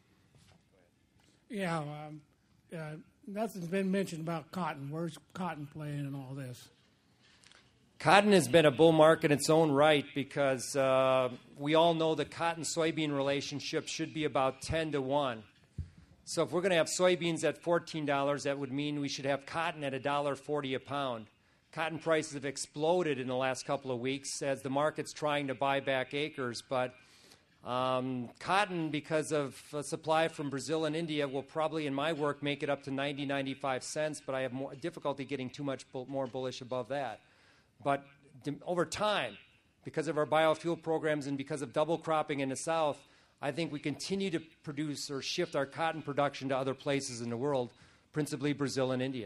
Yeah, um, uh, nothing's been mentioned about cotton. Where's cotton playing in all this? Cotton has been a bull market in its own right because uh, we all know the cotton-soybean relationship should be about ten to one. So if we're going to have soybeans at fourteen dollars, that would mean we should have cotton at one dollar forty a pound. Cotton prices have exploded in the last couple of weeks as the market's trying to buy back acres, but Um, cotton, because of uh, supply from Brazil and India, will probably, in my work, make it up to ninety, ninety-five cents, but I have more difficulty getting too much bull- more bullish above that. But d- over time, because of our biofuel programs and because of double cropping in the South, I think we continue to produce or shift our cotton production to other places in the world, principally Brazil and India.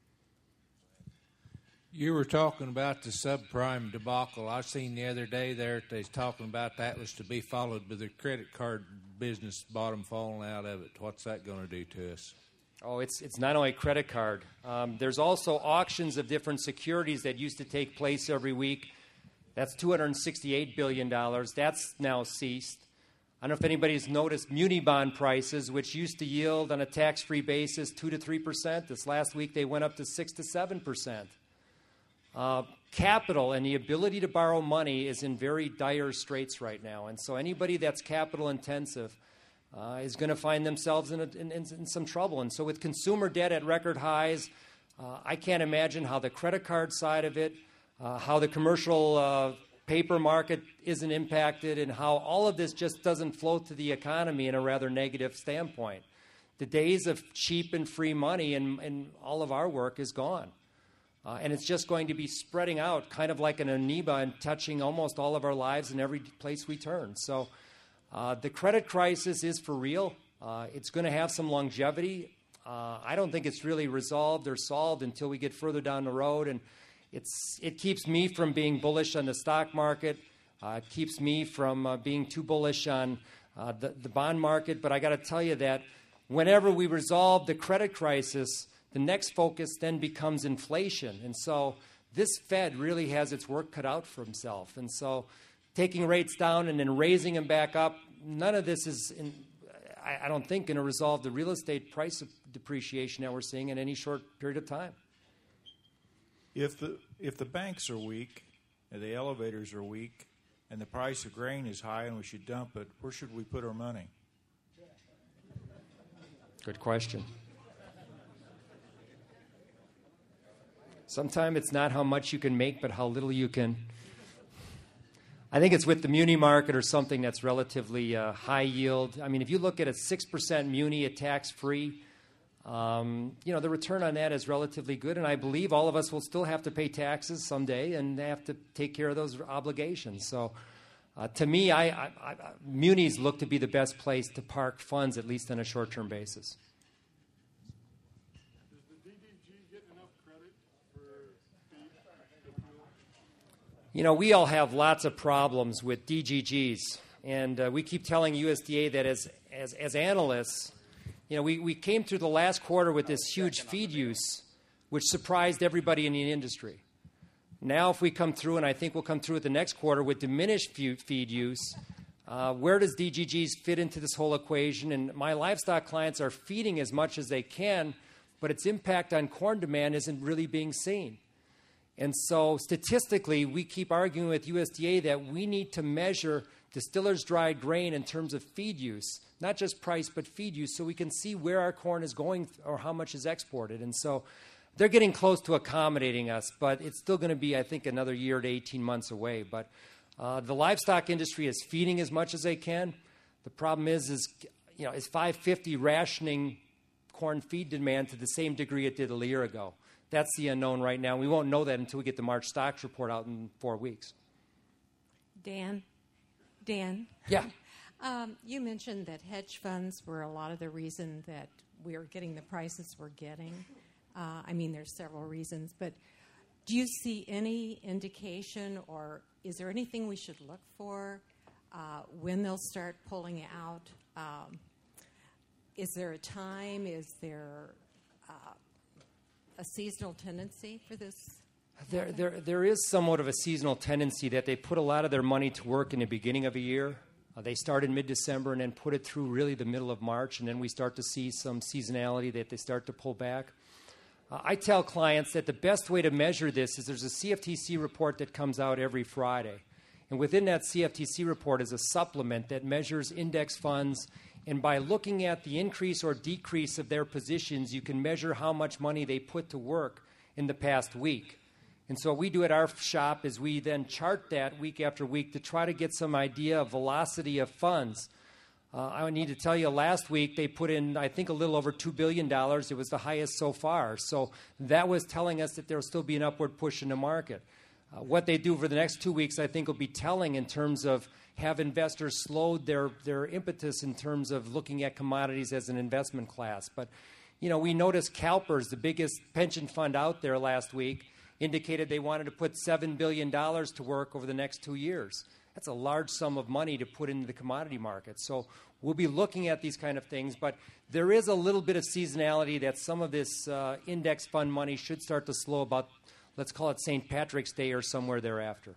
You were talking about the subprime debacle. I seen the other day there they was talking about that was to be followed by the credit card business bottom falling out of it. What's that going to do to us? Oh, it's it's not only credit card. Um, there's also auctions of different securities that used to take place every week. That's two hundred sixty-eight billion dollars. That's now ceased. I don't know if anybody's noticed muni bond prices, which used to yield on a tax-free basis two to three percent. This last week they went up to six to seven percent. Uh, capital and the ability to borrow money is in very dire straits right now. And so anybody that's capital intensive uh, is going to find themselves in, a, in, in, in some trouble. And so with consumer debt at record highs, uh, I can't imagine how the credit card side of it, uh, how the commercial uh, paper market isn't impacted, and how all of this just doesn't flow to the economy in a rather negative standpoint. The days of cheap and free money in, in all of our work is gone. Uh, and it's just going to be spreading out, kind of like an amoeba, and touching almost all of our lives in every place we turn. So uh, the credit crisis is for real. Uh, it's going to have some longevity. Uh, I don't think it's really resolved or solved until we get further down the road. And it's it keeps me from being bullish on the stock market. Uh, it keeps me from uh, being too bullish on uh, the, the bond market. But I got to tell you that whenever we resolve the credit crisis, the next focus then becomes inflation. And so this Fed really has its work cut out for himself. And so taking rates down and then raising them back up, none of this is, in, I, I don't think, going to resolve the real estate price depreciation that we're seeing in any short period of time. If the, if the banks are weak, and the elevators are weak, and the price of grain is high and we should dump it, where should we put our money? Good question. Sometimes it's not how much you can make, but how little you can. I think it's with the muni market or something that's relatively uh, high yield. I mean, if you look at a six percent muni at tax-free, um, you know, the return on that is relatively good, and I believe all of us will still have to pay taxes someday and have to take care of those obligations. So uh, to me, I, I, I, munis look to be the best place to park funds, at least on a short-term basis. You know, we all have lots of problems with D G Gs, and uh, we keep telling U S D A that as, as, as analysts, you know, we, we came through the last quarter with this huge feed use, which surprised everybody in the industry. Now if we come through, and I think we'll come through with the next quarter with diminished feed use, uh, where does D G Gs fit into this whole equation? And my livestock clients are feeding as much as they can, but its impact on corn demand isn't really being seen. And so statistically, we keep arguing with U S D A that we need to measure distillers' dried grain in terms of feed use, not just price, but feed use, so we can see where our corn is going or how much is exported. And so they're getting close to accommodating us, but it's still going to be, I think, another year to eighteen months away. But uh, the livestock industry is feeding as much as they can. The problem is, is you know, is five fifty rationing corn feed demand to the same degree it did a year ago? That's the unknown right now. We won't know that until we get the March stocks report out in four weeks. Dan? Dan? Yeah. Um, you mentioned that hedge funds were a lot of the reason that we are getting the prices we're getting. Uh, I mean, there's several reasons, but do you see any indication, or is there anything we should look for uh, when they'll start pulling out? Um, is there a time? Is there uh, a seasonal tendency for this? There, there, there is somewhat of a seasonal tendency that they put a lot of their money to work in the beginning of a year. Uh, they start in mid-December and then put it through really the middle of March, and then we start to see some seasonality that they start to pull back. Uh, I tell clients that the best way to measure this is there's a C F T C report that comes out every Friday. And within that C F T C report is a supplement that measures index funds, and by looking at the increase or decrease of their positions, you can measure how much money they put to work in the past week. And so what we do at our shop is we then chart that week after week to try to get some idea of velocity of funds. Uh, I need to tell you, last week they put in, I think, a little over two billion dollars. It was the highest so far. So that was telling us that there will still be an upward push in the market. Uh, what they do for the next two weeks, I think, will be telling in terms of have investors slowed their, their impetus in terms of looking at commodities as an investment class. But, you know, we noticed CalPERS, the biggest pension fund out there last week, indicated they wanted to put seven billion dollars to work over the next two years. That's a large sum of money to put into the commodity market. So we'll be looking at these kind of things, but there is a little bit of seasonality that some of this uh, index fund money should start to slow about, let's call it Saint Patrick's Day or somewhere thereafter.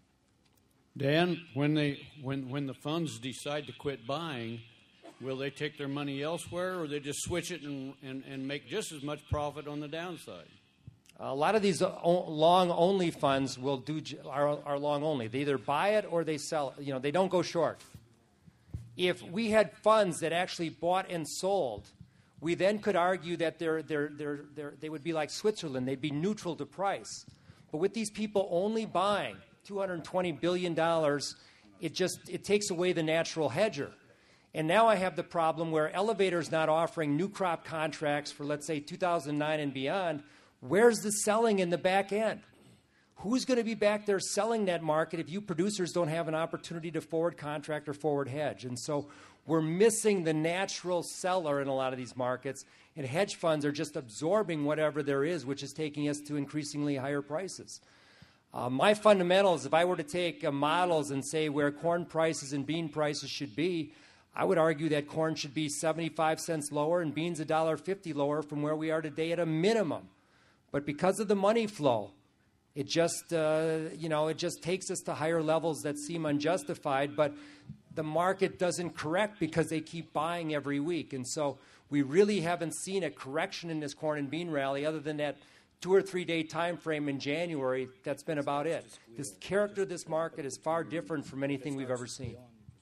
Dan, when they when when the funds decide to quit buying, will they take their money elsewhere, or they just switch it and, and, and make just as much profit on the downside? A lot of these long-only funds will do are, are long-only. They either buy it or they sell it. You know, they don't go short. If we had funds that actually bought and sold, we then could argue that they're, they're, they're, they're, they would be like Switzerland. They'd be neutral to price. But with these people only buying two hundred twenty billion dollars, it just it takes away the natural hedger. And now I have the problem where Elevator's not offering new crop contracts for, let's say, two thousand nine and beyond. Where's the selling in the back end? Who's going to be back there selling that market if you producers don't have an opportunity to forward contract or forward hedge? And so we're missing the natural seller in a lot of these markets, and hedge funds are just absorbing whatever there is, which is taking us to increasingly higher prices. Uh, my fundamentals, if I were to take uh, models and say where corn prices and bean prices should be, I would argue that corn should be seventy-five cents lower and beans one dollar fifty lower from where we are today at a minimum. But because of the money flow, it just, uh, you know, it just takes us to higher levels that seem unjustified. But the market doesn't correct because they keep buying every week. And so we really haven't seen a correction in this corn and bean rally other than that two or three day time frame in January. That's been about it. This character of this market is far different from anything we've ever seen.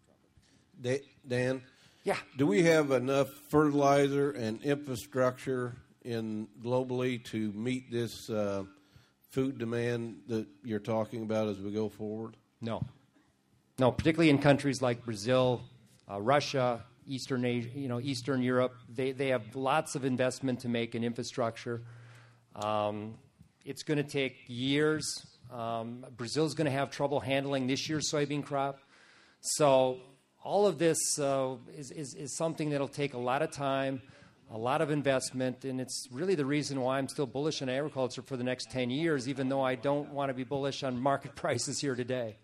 Dan? Yeah. Do we have enough fertilizer and infrastructure in globally to meet this uh, food demand that you're talking about as we go forward? No. No, particularly in countries like Brazil, uh, Russia, Eastern Asia, you know, Eastern Europe. They they have lots of investment to make in infrastructure. Um, it's going to take years. Um, Brazil's going to have trouble handling this year's soybean crop. So all of this uh, is, is, is something that'll take a lot of time, a lot of investment, and it's really the reason why I'm still bullish on agriculture for the next ten years, even though I don't want to be bullish on market prices here today.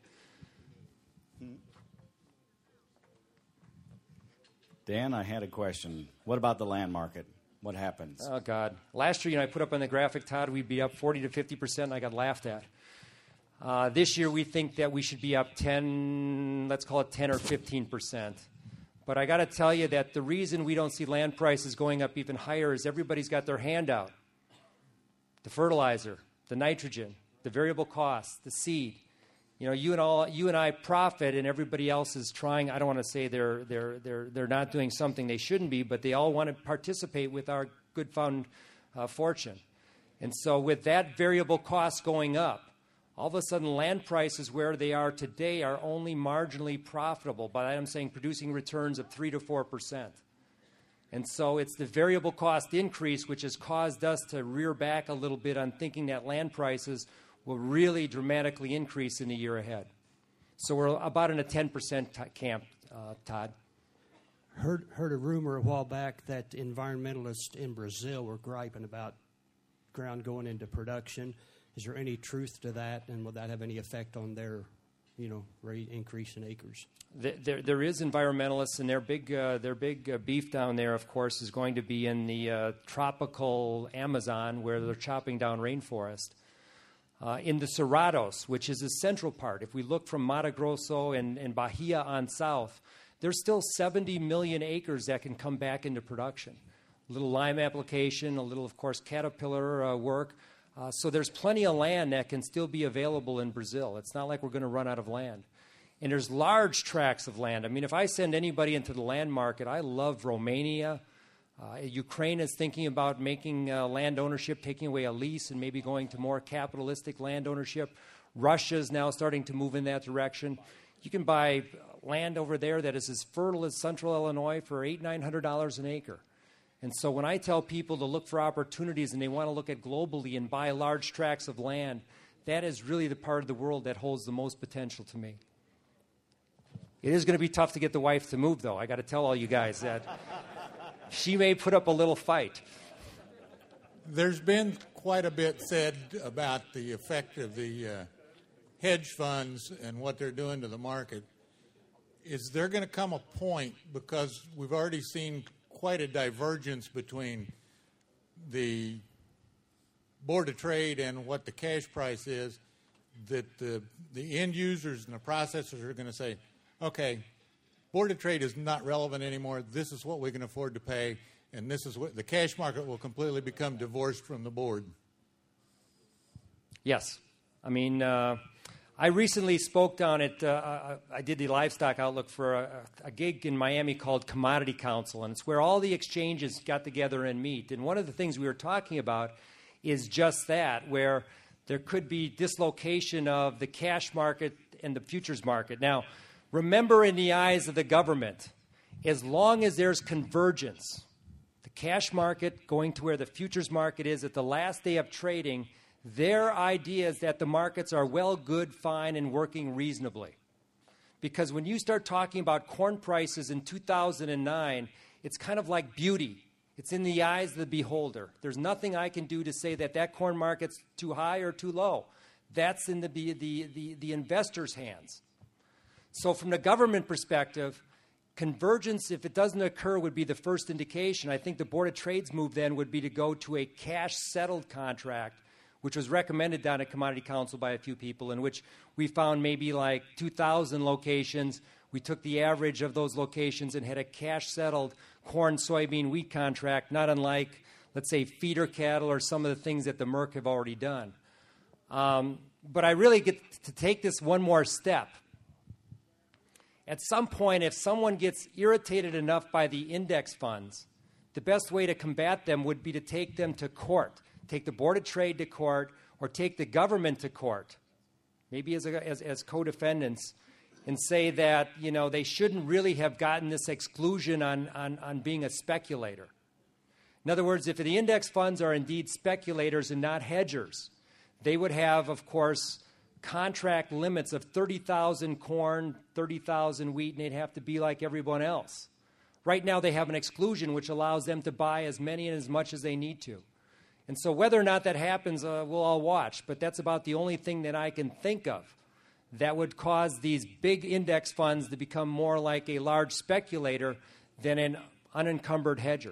Dan, I had a question. What about the land market? What happens? Oh, God. Last year, you know, I put up on the graphic, Todd, we'd be up forty to fifty percent, and I got laughed at. Uh, this year, we think that we should be up ten, let's call it ten or fifteen percent. But I got to tell you that the reason we don't see land prices going up even higher is everybody's got their hand out. The fertilizer, the nitrogen, the variable costs, the seed. You know, you and all, you and I profit, and everybody else is trying. I don't want to say they're they're they're they're not doing something they shouldn't be, but they all want to participate with our good found uh, fortune. And so, with that variable cost going up, all of a sudden, land prices where they are today are only marginally profitable. By that, I'm saying producing returns of three to four percent. And so, it's the variable cost increase which has caused us to rear back a little bit on thinking that land prices will really dramatically increase in the year ahead. So we're about in a ten percent t- camp, uh, Todd. Heard, heard a rumor a while back that environmentalists in Brazil were griping about ground going into production. Is there any truth to that, and will that have any effect on their, you know, rate increase in acres? There, there is environmentalists, and their big, uh, their big uh, beef down there, of course, is going to be in the uh, tropical Amazon, where they're chopping down rainforest. Uh, in the Cerrados, which is the central part, if we look from Mato Grosso and, and Bahia on south, there's still seventy million acres that can come back into production. A little lime application, a little, of course, caterpillar uh, work. Uh, so there's plenty of land that can still be available in Brazil. It's not like we're going to run out of land. And there's large tracts of land. I mean, if I send anybody into the land market, I love Romania. Uh, Ukraine is thinking about making uh, land ownership, taking away a lease, and maybe going to more capitalistic land ownership. Russia is now starting to move in that direction. You can buy land over there that is as fertile as central Illinois for eight, nine hundred dollars an acre. And so when I tell people to look for opportunities and they want to look at globally and buy large tracts of land, that is really the part of the world that holds the most potential to me. It is going to be tough to get the wife to move, though. I got to tell all you guys that. She may put up a little fight. There's been quite a bit said about the effect of the uh, hedge funds and what they're doing to the market. Is there going to come a point, because we've already seen quite a divergence between the Board of Trade and what the cash price is, that the, the end users and the processors are going to say, okay, Board of Trade is not relevant anymore. This is what we can afford to pay, and this is what the cash market will completely become divorced from the board. Yes. I mean, uh, I recently spoke down at, uh, I did the livestock outlook for a, a gig in Miami called Commodity Council, and it's where all the exchanges got together and meet. And one of the things we were talking about is just that, where there could be dislocation of the cash market and the futures market. Now, remember, in the eyes of the government, as long as there's convergence, the cash market going to where the futures market is at the last day of trading, their idea is that the markets are well, good, fine, and working reasonably. Because when you start talking about corn prices in two thousand nine, it's kind of like beauty. It's in the eyes of the beholder. There's nothing I can do to say that that corn market's too high or too low. That's in the, the, the, the investor's hands. So from the government perspective, convergence, if it doesn't occur, would be the first indication. I think the Board of Trade's move then would be to go to a cash-settled contract, which was recommended down at Commodity Council by a few people, in which we found maybe like two thousand locations. We took the average of those locations and had a cash-settled corn, soybean, wheat contract, not unlike, let's say, feeder cattle or some of the things that the Merck have already done. Um, but I really get to take this one more step. At some point, if someone gets irritated enough by the index funds, the best way to combat them would be to take them to court, take the Board of Trade to court, or take the government to court, maybe as, a, as, as co-defendants, and say that, you know, they shouldn't really have gotten this exclusion on, on, on being a speculator. In other words, if the index funds are indeed speculators and not hedgers, they would have, of course, contract limits of thirty thousand corn, thirty thousand wheat, and they'd have to be like everyone else. Right now they have an exclusion which allows them to buy as many and as much as they need to. And so whether or not that happens, uh, we'll all watch, but that's about the only thing that I can think of that would cause these big index funds to become more like a large speculator than an unencumbered hedger.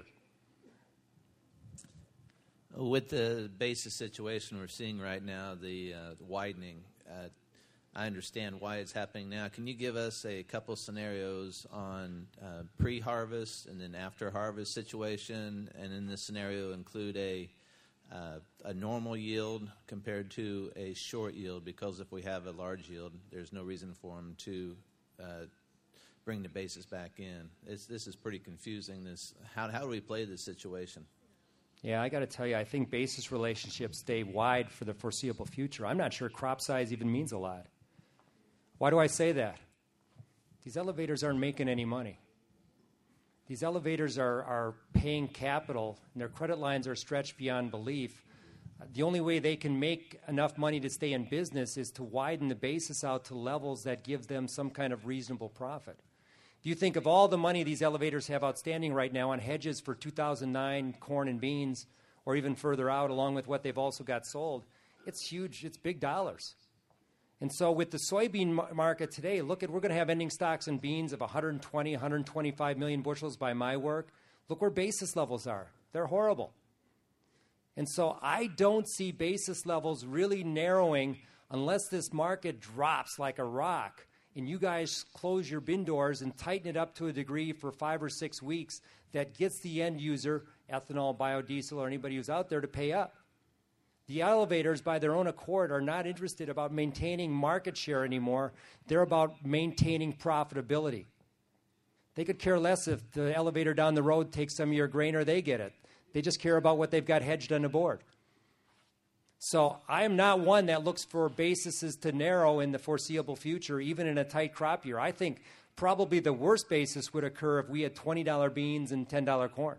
With the basis situation we're seeing right now, the, uh, the widening, uh, I understand why it's happening now. Can you give us a couple scenarios on uh, pre-harvest and then after-harvest situation, and in this scenario include a uh, a normal yield compared to a short yield? Because if we have a large yield, there's no reason for them to uh, bring the basis back in. It's, this is pretty confusing. This how how do we play this situation? Yeah, I got to tell you, I think basis relationships stay wide for the foreseeable future. I'm not sure crop size even means a lot. Why do I say that? These elevators aren't making any money. These elevators are, are paying capital, and their credit lines are stretched beyond belief. The only way they can make enough money to stay in business is to widen the basis out to levels that give them some kind of reasonable profit. If you think of all the money these elevators have outstanding right now on hedges for two thousand nine corn and beans, or even further out, along with what they've also got sold, it's huge. It's big dollars. And so with the soybean market today, look at, we're going to have ending stocks in beans of one hundred twenty, one hundred twenty-five million bushels by my work. Look where basis levels are. They're horrible. And so I don't see basis levels really narrowing unless this market drops like a rock and you guys close your bin doors and tighten it up to a degree for five or six weeks that gets the end user, ethanol, biodiesel, or anybody who's out there, to pay up. The elevators, by their own accord, are not interested about maintaining market share anymore. They're about maintaining profitability. They could care less if the elevator down the road takes some of your grain or they get it. They just care about what they've got hedged on the board. So I am not one that looks for bases to narrow in the foreseeable future, even in a tight crop year. I think probably the worst basis would occur if we had twenty dollar beans and ten dollar corn.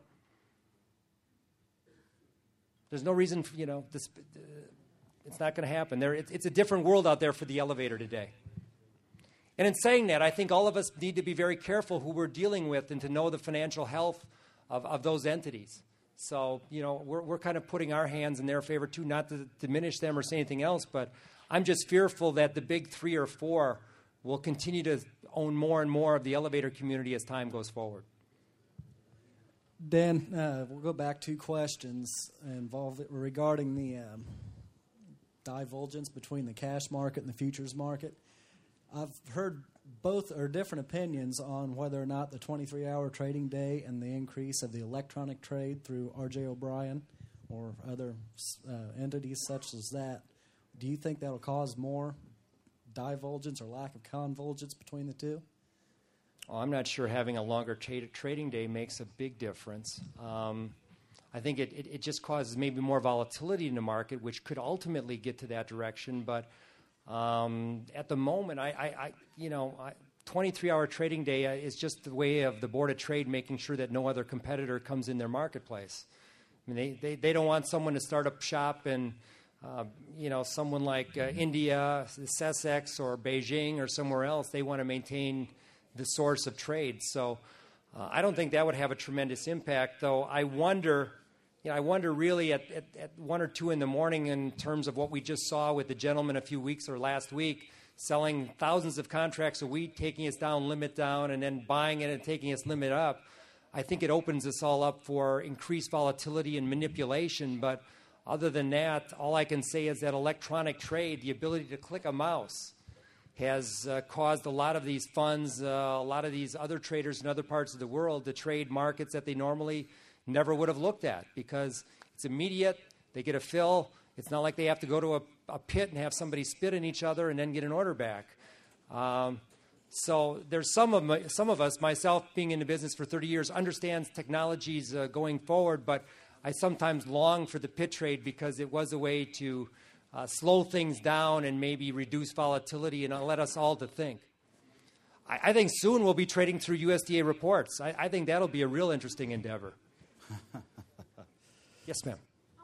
There's no reason, for, you know, this, uh, it's not going to happen. There, it, it's a different world out there for the elevator today. And in saying that, I think all of us need to be very careful who we're dealing with and to know the financial health of, of those entities. So, you know, we're, we're kind of putting our hands in their favor, too, not to diminish them or say anything else, but I'm just fearful that the big three or four will continue to own more and more of the elevator community as time goes forward. Dan, uh, we'll go back to questions involved regarding the um, divergence between the cash market and the futures market. I've heard both or different opinions on whether or not the twenty-three hour trading day and the increase of the electronic trade through R J O'Brien or other uh, entities such as that, do you think that will cause more divergence or lack of convergence between the two? Well, I'm not sure having a longer tra- trading day makes a big difference. Um, I think it, it, it just causes maybe more volatility in the market, which could ultimately get to that direction. But um, at the moment, I, I, I you know, I, twenty-three hour trading day is just the way of the Board of Trade making sure that no other competitor comes in their marketplace. I mean, they, they, they don't want someone to start up shop in, uh, you know, someone like uh, India, Sussex, or Beijing, or somewhere else. They want to maintain the source of trade. So uh, I don't think that would have a tremendous impact, though I wonder, you know, I wonder really at, at, at one or two in the morning in terms of what we just saw with the gentleman a few weeks or last week selling thousands of contracts a week, taking us down, limit down, and then buying it and taking us limit up. I think it opens us all up for increased volatility and manipulation, but other than that, all I can say is that electronic trade, the ability to click a mouse, has uh, caused a lot of these funds, uh, a lot of these other traders in other parts of the world to trade markets that they normally never would have looked at because it's immediate, they get a fill, it's not like they have to go to a, a pit and have somebody spit in each other and then get an order back. Um, so there's some of, my, some of us, myself being in the business for thirty years, understands technologies uh, going forward, but I sometimes long for the pit trade because it was a way to Uh, slow things down and maybe reduce volatility and let us all to think. I, I think soon we'll be trading through U S D A reports. I, I think that'll be a real interesting endeavor. Yes, ma'am.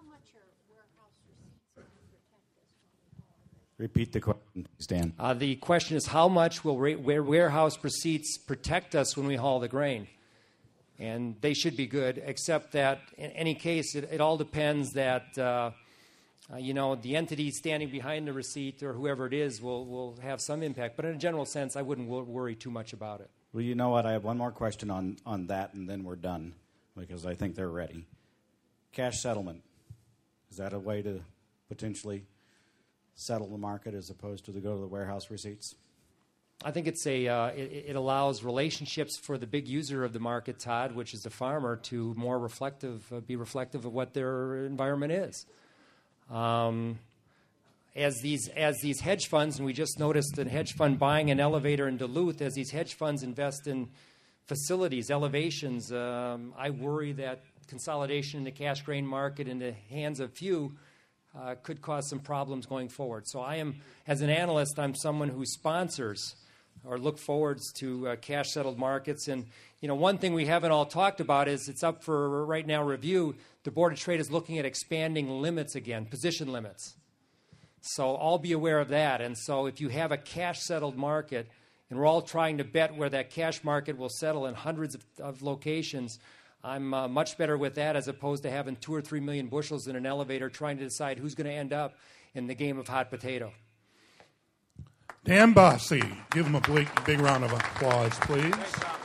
Repeat the question, Stan. Uh, the question is, how much will ra- where warehouse receipts protect us when we haul the grain? And they should be good, except that in any case, it, it all depends that, uh, uh, you know, the entity standing behind the receipt or whoever it is will, will have some impact. But in a general sense, I wouldn't wor- worry too much about it. Well, you know what? I have one more question on, on that, and then we're done, because I think they're ready. Cash settlement. Is that a way to potentially settle the market as opposed to the go to the warehouse receipts? I think it's a uh, it, it allows relationships for the big user of the market, Todd, which is the farmer, to more reflective, uh, be reflective of what their environment is. Um, as these as these hedge funds, and we just noticed a hedge fund buying an elevator in Duluth. As these hedge funds invest in facilities, elevations, um, I worry that consolidation in the cash grain market in the hands of few uh, could cause some problems going forward. So I am, as an analyst, I'm someone who sponsors or look forwards to uh, cash-settled markets. And, you know, one thing we haven't all talked about is it's up for right now review. The Board of Trade is looking at expanding limits again, position limits. So all be aware of that. And so if you have a cash-settled market, and we're all trying to bet where that cash market will settle in hundreds of, of locations, I'm uh, much better with that as opposed to having two or three million bushels in an elevator trying to decide who's going to end up in the game of hot potato. Dan Bosse, give him a big, big round of applause, please.